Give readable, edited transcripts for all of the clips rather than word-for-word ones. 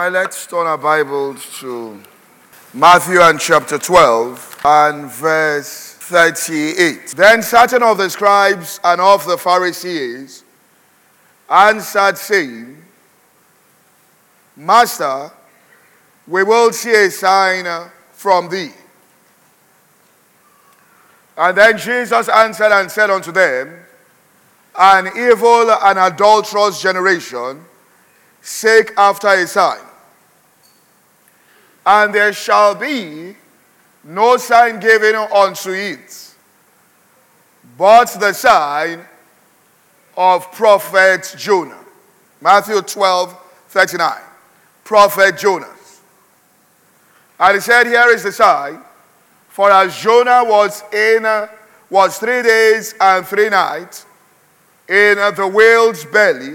right, let's turn our Bibles to Matthew and chapter 12 and verse 38. Then certain of the scribes and of the Pharisees answered, saying, Master, we will see a sign from thee. And then Jesus answered and said unto them, An evil and adulterous generation seek after a sign, and there shall be no sign given unto it, but the sign of prophet Jonah. Matthew 12:39. Prophet Jonas. And he said, here is the sign, for as Jonah was 3 days and 3 nights in the whale's belly,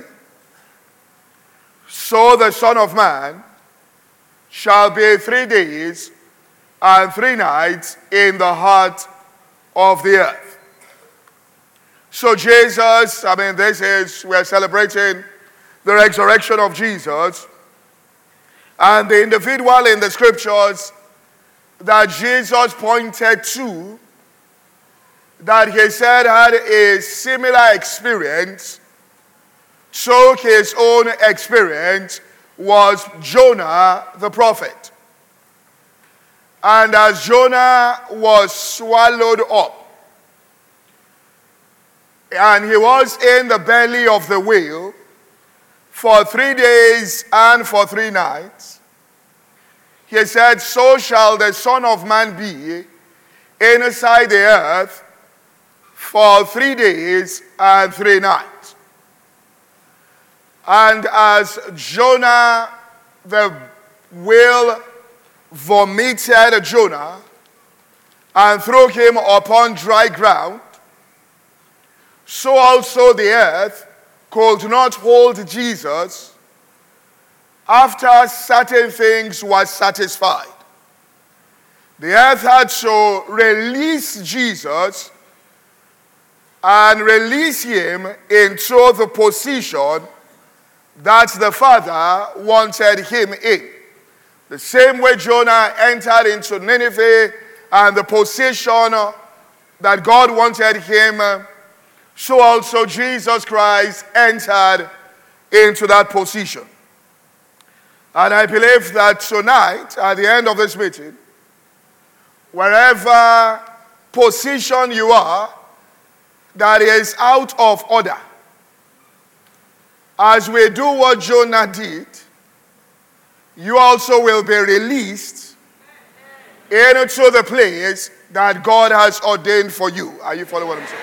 so the Son of Man shall be 3 days and 3 nights in the heart of the earth. So Jesus, we're celebrating the resurrection of Jesus, and the individual in the scriptures that Jesus pointed to, that he said had a similar experience, so his own experience was Jonah the prophet. And as Jonah was swallowed up, and he was in the belly of the whale for 3 days and for 3 nights, he said, so shall the Son of Man be inside the earth for 3 days and 3 nights. And as Jonah, the whale vomited Jonah and threw him upon dry ground, so also the earth could not hold Jesus after certain things were satisfied. The earth had to release Jesus and release him into the position that the Father wanted him in. The same way Jonah entered into Nineveh and the position that God wanted him, so also Jesus Christ entered into that position. And I believe that tonight, at the end of this meeting, wherever position you are that is out of order, as we do what Jonah did, you also will be released into the place that God has ordained for you. Are you following what I'm saying?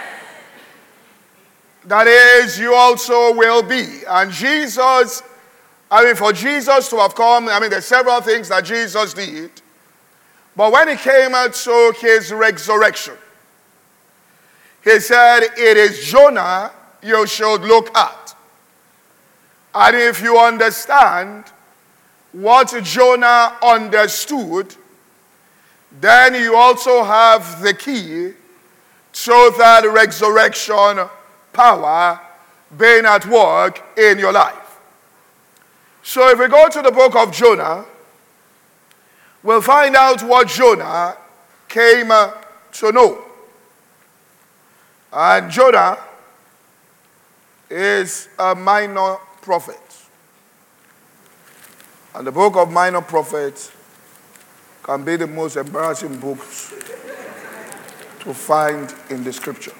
That is, you also will be. And Jesus, for Jesus to have come, there's several things that Jesus did. But when he came to his resurrection, he said, it is Jonah you should look at. And if you understand what Jonah understood, then you also have the key to that resurrection power being at work in your life. So if we go to the book of Jonah, we'll find out what Jonah came to know. And Jonah is a minor prophet. And the book of minor prophets can be the most embarrassing books to find in the scripture.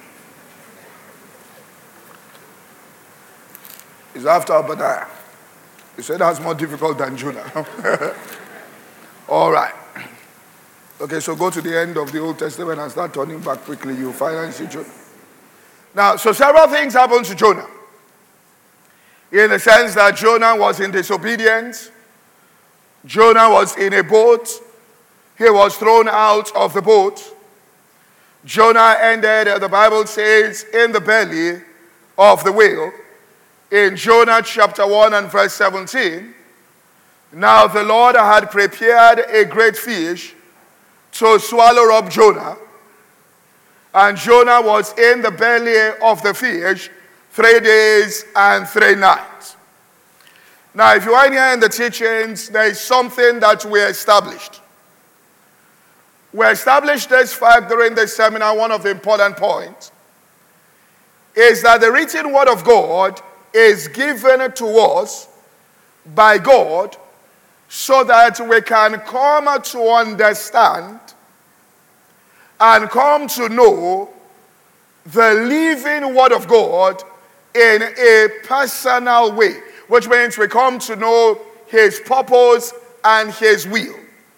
It's after Obadiah. He said that's more difficult than Jonah. All right. Okay, so go to the end of the Old Testament and start turning back quickly. You'll find and see Jonah. Now, so several things happened to Jonah. In the sense that Jonah was in disobedience. Jonah was in a boat. He was thrown out of the boat. Jonah ended, the Bible says, in the belly of the whale. In Jonah chapter 1 and verse 17. Now the Lord had prepared a great fish to swallow up Jonah. And Jonah was in the belly of the fish 3 days and 3 nights. Now, if you are here in the teachings, there is something that we established. We established this fact during this seminar. One of the important points is that the written word of God is given to us by God so that we can come to understand and come to know the living word of God in a personal way, which means we come to know his purpose and his will.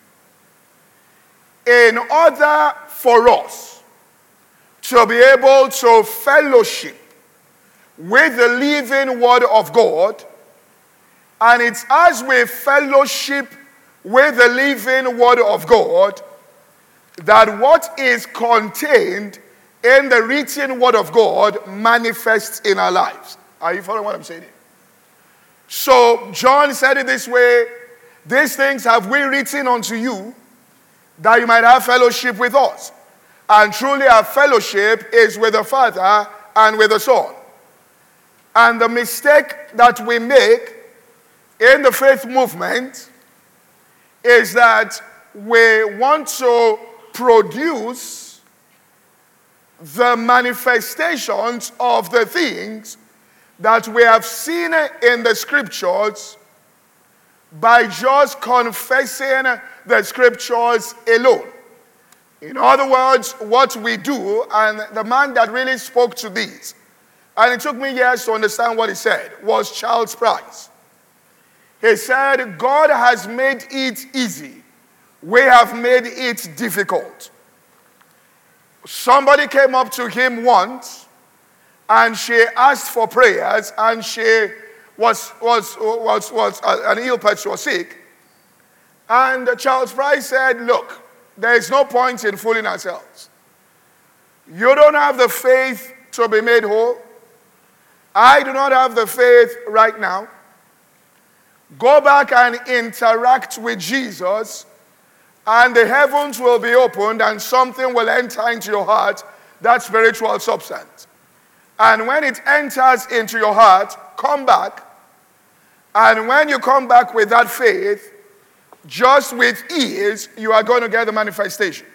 In order for us to be able to fellowship with the living word of God, and it's as we fellowship with the living word of God that what is contained in the written word of God manifests in our lives. Are you following what I'm saying? So John said it this way: these things have we written unto you, that you might have fellowship with us. And truly our fellowship is with the Father and with the Son. And the mistake that we make in the faith movement is that we want to produce the manifestations of the things that we have seen in the scriptures by just confessing the scriptures alone. In other words, what we do, and the man that really spoke to these, and it took me years to understand what he said, was Charles Price. He said, God has made it easy. We have made it difficult. Somebody came up to him once, and she asked for prayers, and she was an ill person, was sick. And Charles Price said, look, there is no point in fooling ourselves. You don't have the faith to be made whole. I do not have the faith right now. Go back and interact with Jesus, and the heavens will be opened and something will enter into your heart, that spiritual substance. And when it enters into your heart, come back. And when you come back with that faith, just with ease, you are going to get the manifestation.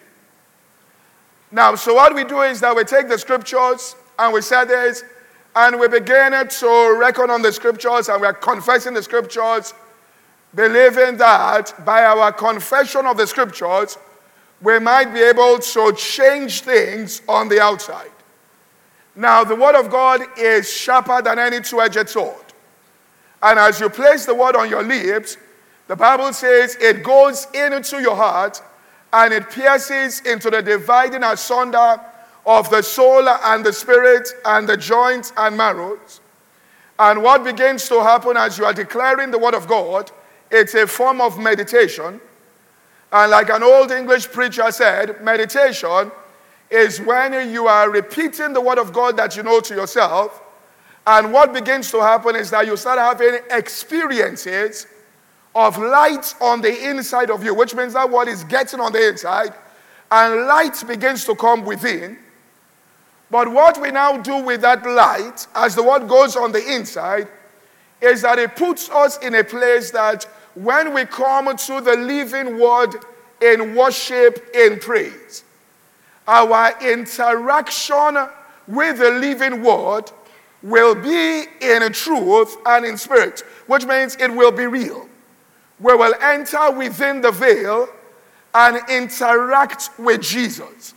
Now, so what we do is that we take the scriptures and we say this, and we begin to reckon on the scriptures, and we are confessing the scriptures, believing that by our confession of the scriptures, we might be able to change things on the outside. Now, the word of God is sharper than any two-edged sword. And as you place the word on your lips, the Bible says it goes into your heart and it pierces into the dividing asunder of the soul and the spirit and the joints and marrows. And what begins to happen as you are declaring the word of God, it's a form of meditation. And like an old English preacher said, meditation is when you are repeating the word of God that you know to yourself. And what begins to happen is that you start having experiences of light on the inside of you, which means that word is getting on the inside, and light begins to come within. But what we now do with that light, as the word goes on the inside, is that it puts us in a place that when we come to the living word in worship, in praise, our interaction with the living word will be in truth and in spirit, which means it will be real. We will enter within the veil and interact with Jesus.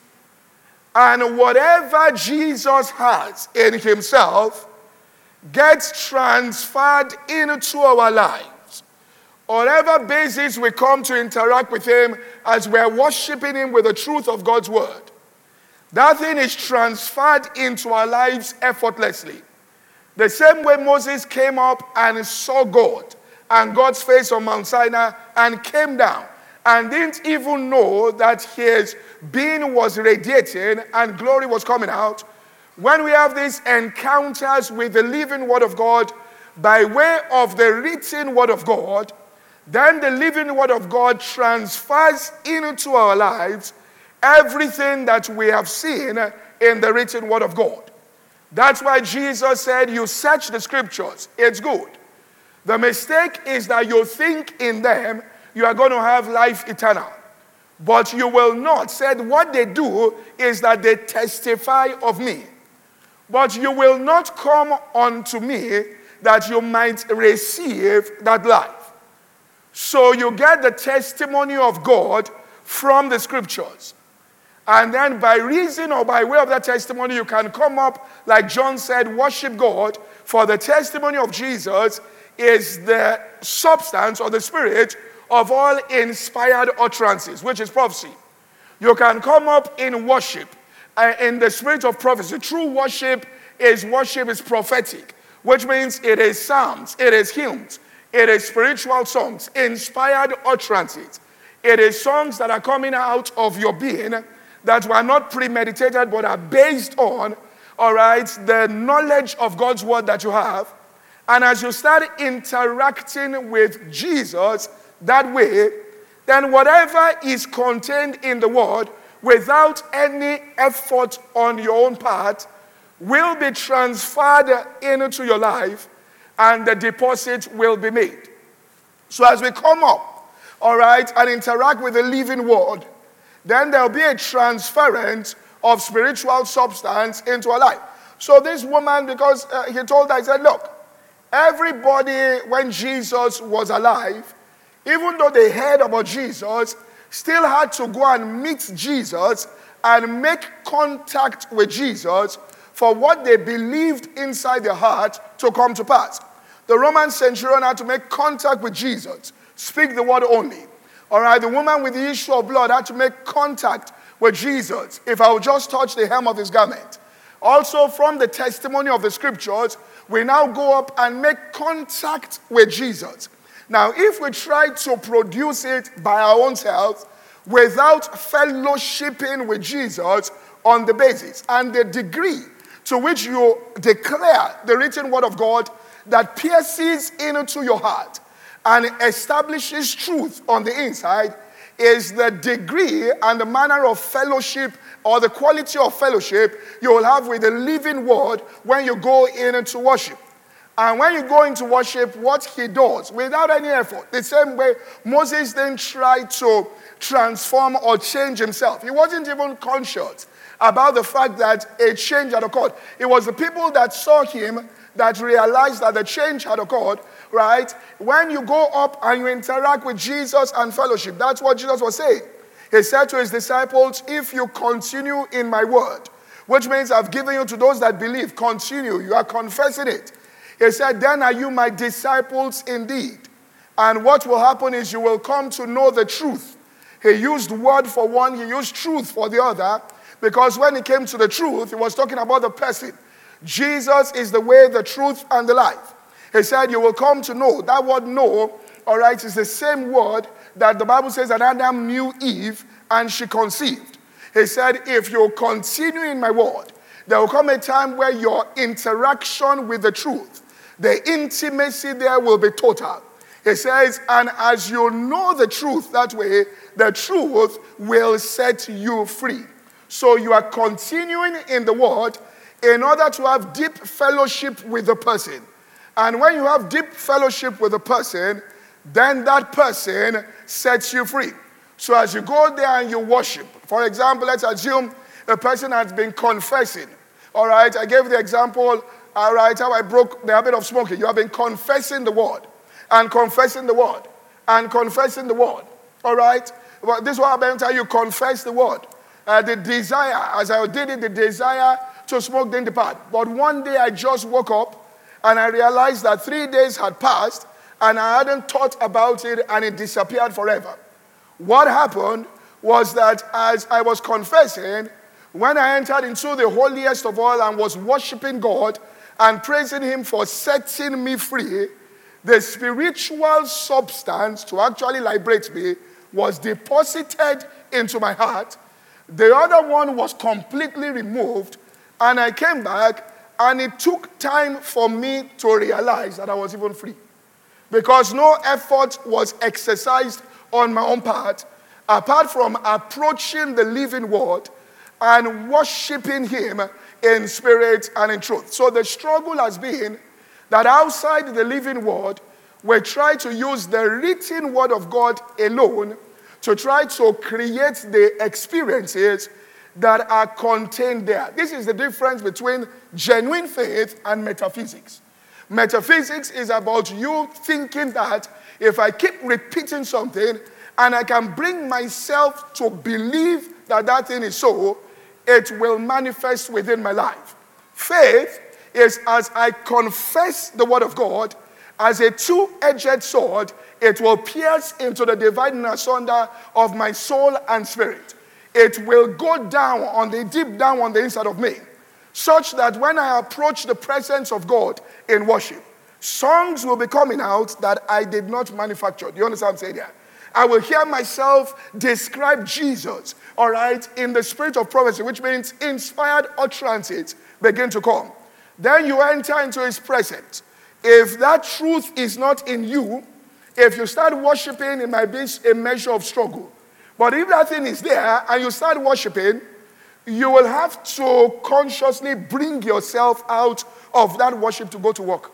And whatever Jesus has in himself gets transferred into our lives. Whatever basis we come to interact with him as we are worshiping him with the truth of God's word, that thing is transferred into our lives effortlessly. The same way Moses came up and saw God and God's face on Mount Sinai and came down and didn't even know that his being was radiating and glory was coming out. When we have these encounters with the living word of God by way of the written word of God, then the living word of God transfers into our lives everything that we have seen in the written word of God. That's why Jesus said, you search the scriptures, it's good. The mistake is that you think in them you are going to have life eternal. But you will not. Said what they do is that they testify of me. But you will not come unto me that you might receive that life. So you get the testimony of God from the scriptures. And then by reason or by way of that testimony, you can come up, like John said, worship God, for the testimony of Jesus is the substance or the spirit of all inspired utterances, which is prophecy. You can come up in worship, in the spirit of prophecy. True worship is prophetic, which means it is psalms, it is hymns, it is spiritual songs, inspired utterances. It is songs that are coming out of your being that were not premeditated but are based on, all right, the knowledge of God's word that you have. And as you start interacting with Jesus that way, then whatever is contained in the word without any effort on your own part will be transferred into your life and the deposit will be made. So as we come up, all right, and interact with the living word, then there'll be a transference of spiritual substance into our life. So this woman, because he told her, he said, look, everybody when Jesus was alive, even though they heard about Jesus, still had to go and meet Jesus and make contact with Jesus for what they believed inside their heart to come to pass. The Roman centurion had to make contact with Jesus, speak the word only. All right, the woman with the issue of blood had to make contact with Jesus. If I would just touch the hem of his garment. Also, from the testimony of the scriptures, we now go up and make contact with Jesus. Now, if we try to produce it by our own selves, without fellowshipping with Jesus on the basis and the degree to which you declare the written word of God that pierces into your heart and establishes truth on the inside, is the degree and the manner of fellowship or the quality of fellowship you will have with the living word when you go into worship. And when you go into worship, what he does without any effort, the same way Moses didn't try to transform or change himself. He wasn't even conscious about the fact that a change had occurred. It was the people that saw him that realized that the change had occurred, right? When you go up and you interact with Jesus and fellowship, that's what Jesus was saying. He said to his disciples, if you continue in my word, which means I've given you to those that believe, continue, you are confessing it. He said, then are you my disciples indeed. And what will happen is you will come to know the truth. He used word for one, he used truth for the other, because when he came to the truth, he was talking about the person. Jesus is the way, the truth, and the life. He said, you will come to know. That word know, all right, is the same word that the Bible says that Adam knew Eve and she conceived. He said, if you continue in my word, there will come a time where your interaction with the truth, the intimacy there will be total. He says, and as you know the truth that way, the truth will set you free. So you are continuing in the word in order to have deep fellowship with the person. And when you have deep fellowship with the person, then that person sets you free. So as you go there and you worship, for example, let's assume a person has been confessing. All right, I gave the example, all right, how I broke the habit of smoking. You have been confessing the word and confessing the word and confessing the word. All right, well, this is what I'm telling you, confess the word. The desire, as I did it, the desire to smoke didn't depart. But one day I just woke up and I realized that 3 days had passed and I hadn't thought about it and it disappeared forever. What happened was that as I was confessing, when I entered into the holiest of all and was worshiping God and praising him for setting me free, the spiritual substance to actually liberate me was deposited into my heart. The other one was completely removed, and I came back, and it took time for me to realize that I was even free. Because no effort was exercised on my own part, apart from approaching the living word and worshiping him in spirit and in truth. So the struggle has been that outside the living word, we try to use the written word of God alone to try to create the experiences that are contained there. This is the difference between genuine faith and metaphysics. Metaphysics is about you thinking that if I keep repeating something and I can bring myself to believe that that thing is so, it will manifest within my life. Faith is as I confess the word of God, as a two-edged sword, it will pierce into the dividing asunder of my soul and spirit. It will go down deep down on the inside of me, such that when I approach the presence of God in worship, songs will be coming out that I did not manufacture. Do you understand what I'm saying here? I will hear myself describe Jesus, all right, in the spirit of prophecy, which means inspired utterances begin to come. Then you enter into his presence. If that truth is not in you, if you start worshiping, it might be a measure of struggle. But if that thing is there and you start worshiping, you will have to consciously bring yourself out of that worship to go to work.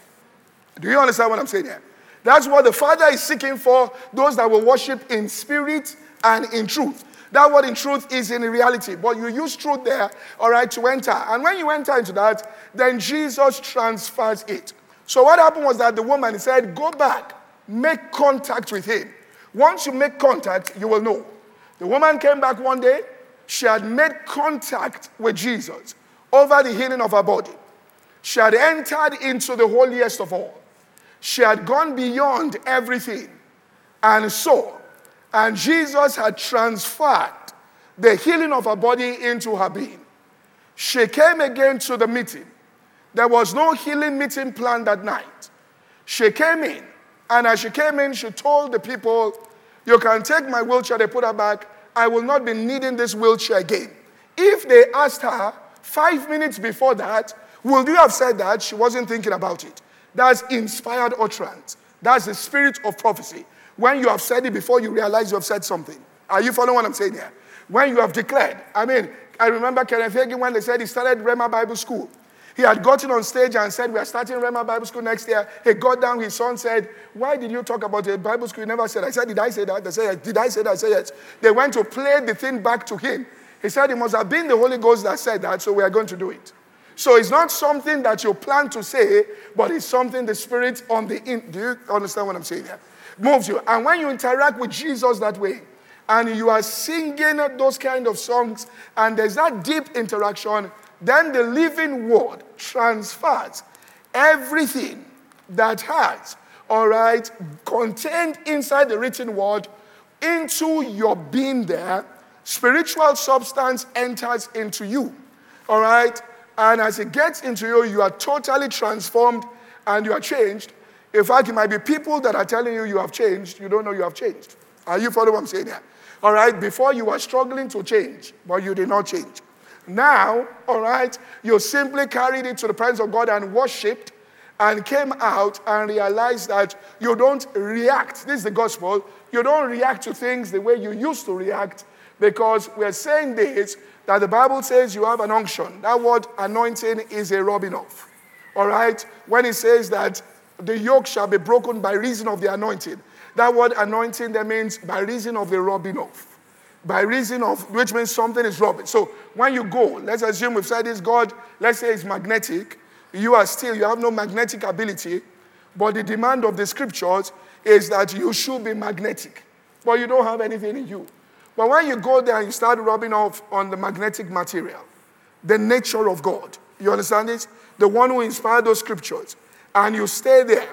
Do you understand what I'm saying here? That's what the Father is seeking for, those that will worship in spirit and in truth. That word in truth is in reality, but you use truth there, all right, to enter. And when you enter into that, then Jesus transfers it. So what happened was that the woman said, go back, make contact with him. Once you make contact, you will know. The woman came back one day. She had made contact with Jesus over the healing of her body. She had entered into the holiest of all. She had gone beyond everything and saw. And Jesus had transferred the healing of her body into her being. She came again to the meeting. There was no healing meeting planned that night. She came in, and as she came in, she told the people, you can take my wheelchair. They put her back. I will not be needing this wheelchair again. If they asked her 5 minutes before that, would you have said that? She wasn't thinking about it. That's inspired utterance. That's the spirit of prophecy. When you have said it before you realize you have said something. Are you following what I'm saying here? When you have declared. I remember Kenneth Hagin when they said he started Rhema Bible School. He had gotten on stage and said, we are starting Rhema Bible School next year. He got down, his son said, why did you talk about a Bible school? He never said. I said, did I say that? They said, did I say that? I said, yes. They went to play the thing back to him. He said, it must have been the Holy Ghost that said that, so we are going to do it. So it's not something that you plan to say, but it's something the Spirit on the in. Do you understand what I'm saying here? Moves you. And when you interact with Jesus that way, and you are singing those kind of songs, and there's that deep interaction, then the living word transfers everything that has, all right, contained inside the written word into your being there. Spiritual substance enters into you, all right? And as it gets into you, you are totally transformed and you are changed. In fact, it might be people that are telling you you have changed. You don't know you have changed. Are you following what I'm saying here? All right, before you were struggling to change, but you did not change. Now, all right, you simply carried it to the presence of God and worshipped and came out and realized that you don't react. This is the gospel. You don't react to things the way you used to react, because we're saying this, that the Bible says you have an unction. That word anointing is a rubbing off. All right? When it says that the yoke shall be broken by reason of the anointing. That word anointing, that means by reason of the rubbing off. By reason of, which means something is rubbing. So when you go, let's assume we've said this, God, let's say it's magnetic. You have no magnetic ability. But the demand of the scriptures is that you should be magnetic. But you don't have anything in you. But when you go there and you start rubbing off on the magnetic material, the nature of God, you understand this? The one who inspired those scriptures, and you stay there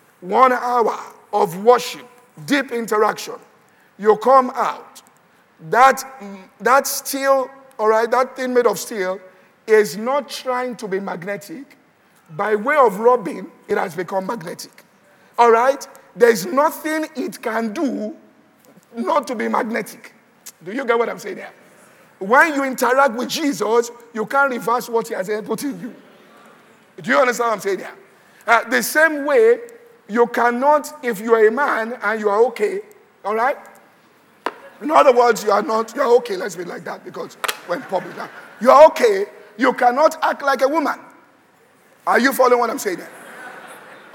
1 hour of worship, deep interaction, you come out. That steel, all right, that thing made of steel is not trying to be magnetic. By way of rubbing, it has become magnetic. All right? There's nothing it can do not to be magnetic. Do you get what I'm saying here? When you interact with Jesus, you can't reverse what he has put in you. Do you understand what I'm saying here? The same way, you cannot, if you are a man and you are okay, all right? In other words, you're okay, let's be like that, because when public now, you are okay, you cannot act like a woman. Are you following what I'm saying here?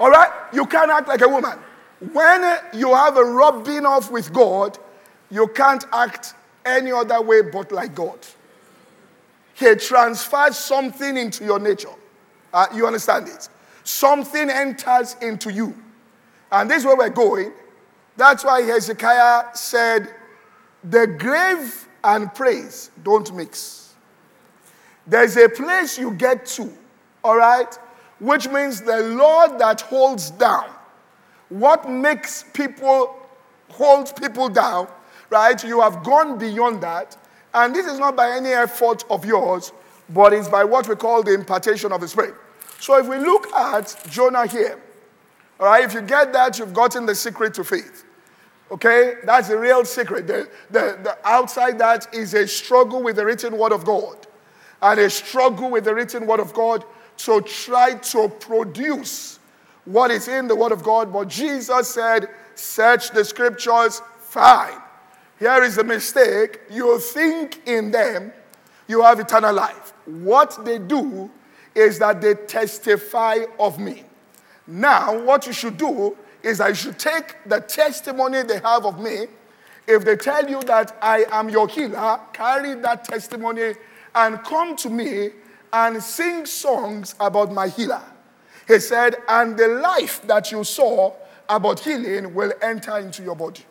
All right? You can't act like a woman. When you have a rubbing off with God, you can't act any other way but like God. He transfers something into your nature. You understand it? Something enters into you. And this is where we're going. That's why Hezekiah said, the grave and praise don't mix. There's a place you get to, all right? Which means the Lord that holds down. What makes people, holds people down, right? You have gone beyond that. And this is not by any effort of yours, but it's by what we call the impartation of the Spirit. So if we look at Jonah here, all right, if you get that, you've gotten the secret to faith. Okay? That's the real secret. The outside that is a struggle with the written word of God. And a struggle with the written word of God to try to produce what is in the word of God. But Jesus said, search the scriptures, fine. Here is the mistake. You think in them you have eternal life. What they do is that they testify of me. Now, what you should do is that you should take the testimony they have of me. If they tell you that I am your healer, carry that testimony and come to me and sing songs about my healer. He said, and the life that you saw about healing will enter into your body.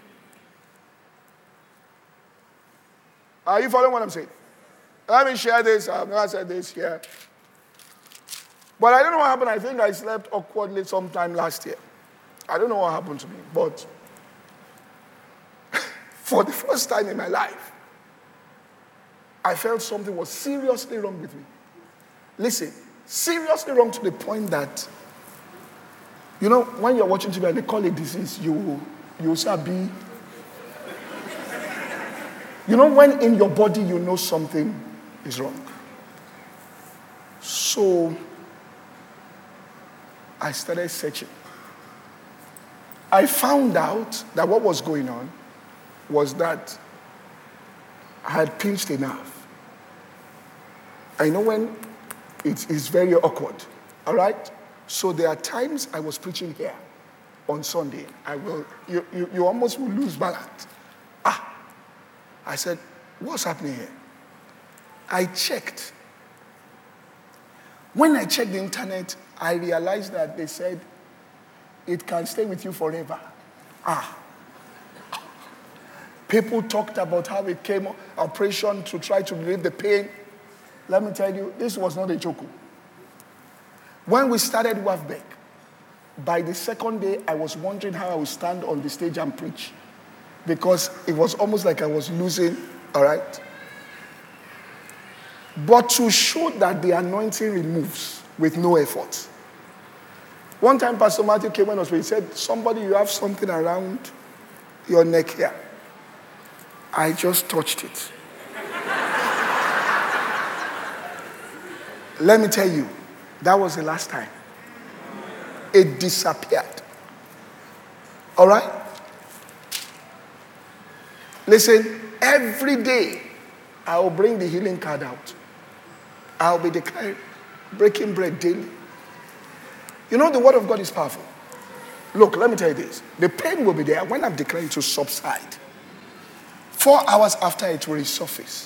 Are you following what I'm saying? Let me share this. I've never said this here. But I don't know what happened. I think I slept awkwardly sometime last year. I don't know what happened to me. But for the first time in my life, I felt something was seriously wrong with me. Listen, seriously wrong to the point that, you know, when you're watching TV and they call it disease, you shall be. You know, when in your body you know something is wrong. So I started searching. I found out that what was going on was that I had pinched a nerve. I know when it is very awkward, all right? So there are times I was preaching here on Sunday. You almost will lose balance. I said, what's happening here? I checked. When I checked the internet, I realized that they said, it can stay with you forever. People talked about how it came, operation to try to relieve the pain. Let me tell you, this was not a joke. When we started WAFBEC, by the second day, I was wondering how I would stand on the stage and preach. Because it was almost like I was losing, all right? But to show that the anointing removes with no effort. One time, Pastor Matthew came on us, he said, somebody, you have something around your neck here. I just touched it. Let me tell you, that was the last time. It disappeared. All right? Listen, every day I will bring the healing card out. I'll be declaring, breaking bread daily. You know, the word of God is powerful. Look, let me tell you this. The pain will be there when I'm declaring to subside. 4 hours after it will resurface.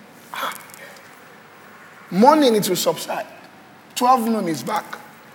Morning it will subside. 12 noon is back.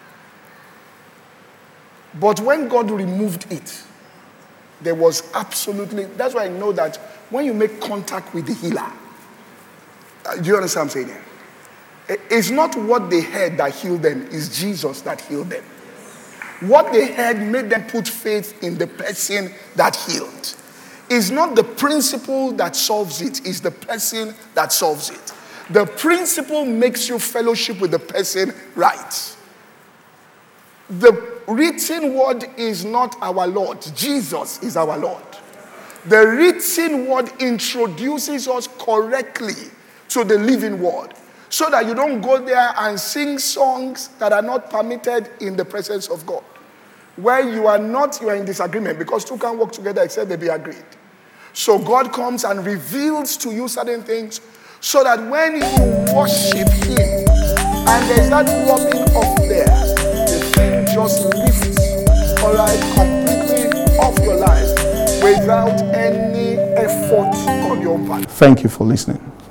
But when God removed it, there was absolutely, that's why I know that when you make contact with the healer, do you understand what I'm saying here? It's not what they heard that healed them, it's Jesus that healed them. What they heard made them put faith in the person that healed. It's not the principle that solves it, it's the person that solves it. The principle makes you fellowship with the person right. The written word is not our Lord. Jesus is our Lord. The written word introduces us correctly to the living word, so that you don't go there and sing songs that are not permitted in the presence of God. Where you are in disagreement, because two can't work together except they be agreed. So God comes and reveals to you certain things, so that when you worship Him, and there's that rubbing off there, the thing just lift, all right, completely off your life without any effort on your part. Thank you for listening.